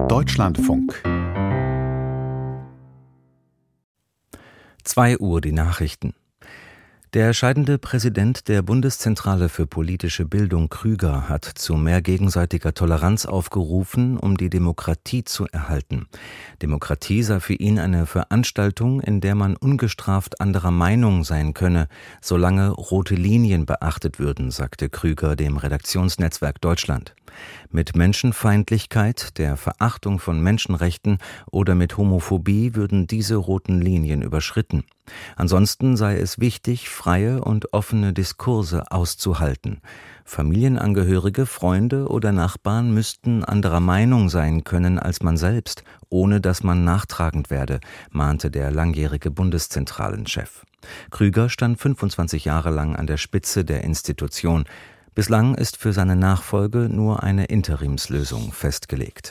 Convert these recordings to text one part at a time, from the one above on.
Deutschlandfunk. 2 Uhr die Nachrichten. Der scheidende Präsident der Bundeszentrale für politische Bildung, Krüger, hat zu mehr gegenseitiger Toleranz aufgerufen, um die Demokratie zu erhalten. Demokratie sei für ihn eine Veranstaltung, in der man ungestraft anderer Meinung sein könne, solange rote Linien beachtet würden, sagte Krüger dem Redaktionsnetzwerk Deutschland. Mit Menschenfeindlichkeit, der Verachtung von Menschenrechten oder mit Homophobie würden diese roten Linien überschritten. Ansonsten sei es wichtig, freie und offene Diskurse auszuhalten. Familienangehörige, Freunde oder Nachbarn müssten anderer Meinung sein können als man selbst, ohne dass man nachtragend werde, mahnte der langjährige Bundeszentralenchef. Krüger stand 25 Jahre lang an der Spitze der Institution. Bislang ist für seine Nachfolge nur eine Interimslösung festgelegt.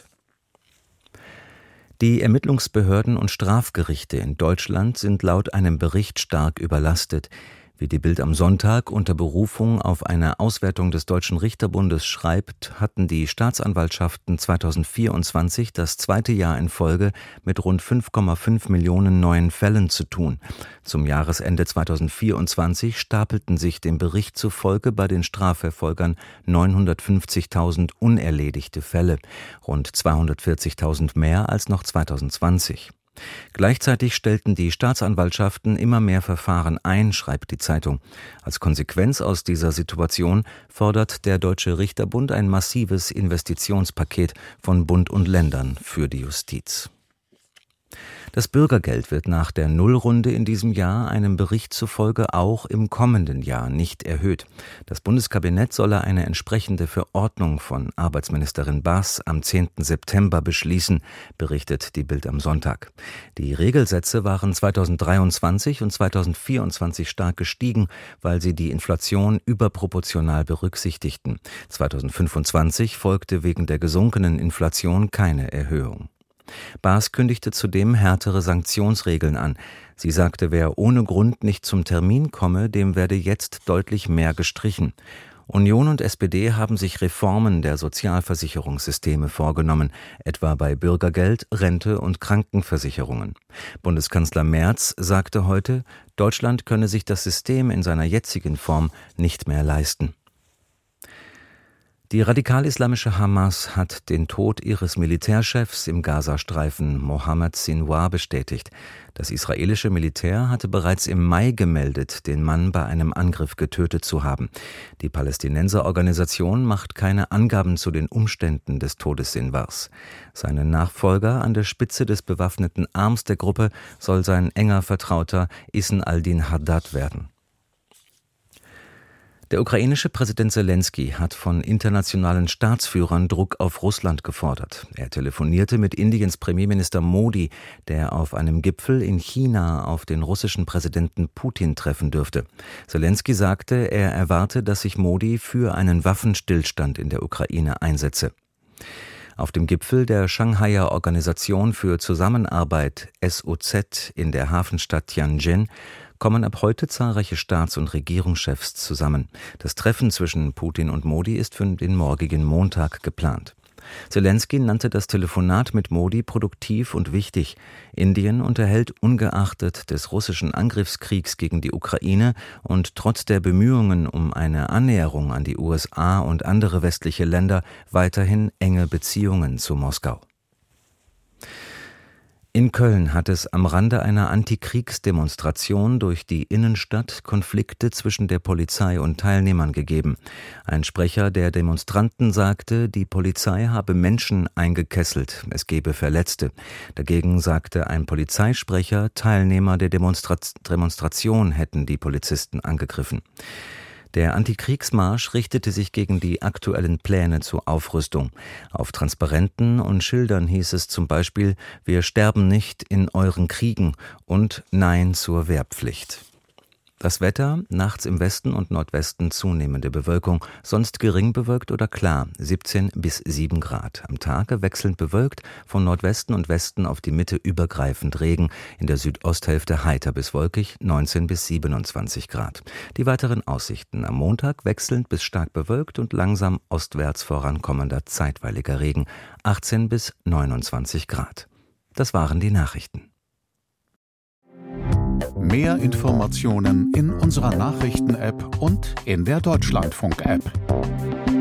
Die Ermittlungsbehörden und Strafgerichte in Deutschland sind laut einem Bericht stark überlastet. Wie die Bild am Sonntag unter Berufung auf eine Auswertung des Deutschen Richterbundes schreibt, hatten die Staatsanwaltschaften 2024 das 2. Jahr in Folge mit rund 5,5 Millionen neuen Fällen zu tun. Zum Jahresende 2024 stapelten sich dem Bericht zufolge bei den Strafverfolgern 950.000 unerledigte Fälle, rund 240.000 mehr als noch 2020. Gleichzeitig stellten die Staatsanwaltschaften immer mehr Verfahren ein, schreibt die Zeitung. Als Konsequenz aus dieser Situation fordert der Deutsche Richterbund ein massives Investitionspaket von Bund und Ländern für die Justiz. Das Bürgergeld wird nach der Nullrunde in diesem Jahr einem Bericht zufolge auch im kommenden Jahr nicht erhöht. Das Bundeskabinett solle eine entsprechende Verordnung von Arbeitsministerin Baas am 10. September beschließen, berichtet die Bild am Sonntag. Die Regelsätze waren 2023 und 2024 stark gestiegen, weil sie die Inflation überproportional berücksichtigten. 2025 folgte wegen der gesunkenen Inflation keine Erhöhung. Baas kündigte zudem härtere Sanktionsregeln an. Sie sagte, wer ohne Grund nicht zum Termin komme, dem werde jetzt deutlich mehr gestrichen. Union und SPD haben sich Reformen der Sozialversicherungssysteme vorgenommen, etwa bei Bürgergeld, Rente und Krankenversicherungen. Bundeskanzler Merz sagte heute, Deutschland könne sich das System in seiner jetzigen Form nicht mehr leisten. Die radikal-islamische Hamas hat den Tod ihres Militärchefs im Gazastreifen, Mohammed Sinwar, bestätigt. Das israelische Militär hatte bereits im Mai gemeldet, den Mann bei einem Angriff getötet zu haben. Die Palästinenserorganisation macht keine Angaben zu den Umständen des Todes Sinwars. Seine Nachfolger an der Spitze des bewaffneten Arms der Gruppe soll sein enger Vertrauter Isn al-Din Haddad werden. Der ukrainische Präsident Selenskyj hat von internationalen Staatsführern Druck auf Russland gefordert. Er telefonierte mit Indiens Premierminister Modi, der auf einem Gipfel in China auf den russischen Präsidenten Putin treffen dürfte. Selenskyj sagte, er erwarte, dass sich Modi für einen Waffenstillstand in der Ukraine einsetze. Auf dem Gipfel der Shanghaier Organisation für Zusammenarbeit SOZ in der Hafenstadt Tianjin kommen ab heute zahlreiche Staats- und Regierungschefs zusammen. Das Treffen zwischen Putin und Modi ist für den morgigen Montag geplant. Selenskyj nannte das Telefonat mit Modi produktiv und wichtig. Indien unterhält ungeachtet des russischen Angriffskriegs gegen die Ukraine und trotz der Bemühungen um eine Annäherung an die USA und andere westliche Länder weiterhin enge Beziehungen zu Moskau. In Köln hat es am Rande einer Antikriegsdemonstration durch die Innenstadt Konflikte zwischen der Polizei und Teilnehmern gegeben. Ein Sprecher der Demonstranten sagte, die Polizei habe Menschen eingekesselt, es gebe Verletzte. Dagegen sagte ein Polizeisprecher, Teilnehmer der Demonstration hätten die Polizisten angegriffen. Der Antikriegsmarsch richtete sich gegen die aktuellen Pläne zur Aufrüstung. Auf Transparenten und Schildern hieß es zum Beispiel: Wir sterben nicht in euren Kriegen und Nein zur Wehrpflicht. Das Wetter: nachts im Westen und Nordwesten zunehmende Bewölkung, sonst gering bewölkt oder klar, 17 bis 7 Grad. Am Tage wechselnd bewölkt, von Nordwesten und Westen auf die Mitte übergreifend Regen, in der Südosthälfte heiter bis wolkig, 19 bis 27 Grad. Die weiteren Aussichten: am Montag wechselnd bis stark bewölkt und langsam ostwärts vorankommender zeitweiliger Regen, 18 bis 29 Grad. Das waren die Nachrichten. Mehr Informationen in unserer Nachrichten-App und in der Deutschlandfunk-App.